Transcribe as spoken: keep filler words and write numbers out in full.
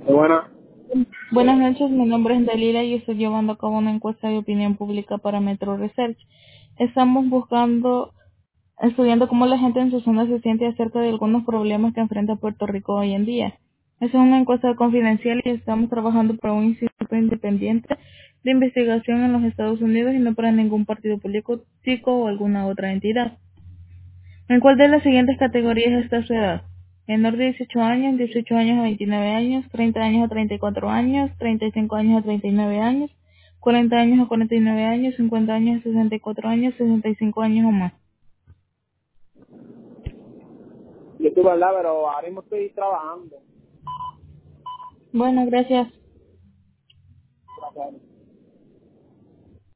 Qué buena. Buenas noches, mi nombre es Dalila y estoy llevando a cabo una encuesta de opinión pública para Metro Research. Estamos buscando, estudiando cómo la gente en su zona se siente acerca de algunos problemas que enfrenta Puerto Rico hoy en día. Esta es una encuesta confidencial y estamos trabajando para un instituto independiente de investigación en los Estados Unidos y no para ningún partido político o alguna otra entidad. ¿En cuál de las siguientes categorías está su edad? Menor de dieciocho años, dieciocho años a veintinueve años, treinta años a treinta y cuatro años, treinta y cinco años a treinta y nueve años, cuarenta años a cuarenta y nueve años, cincuenta años a sesenta y cuatro años, sesenta y cinco años o más. Yo estoy verdad, pero ahora mismo estoy trabajando. Bueno, gracias. Gracias.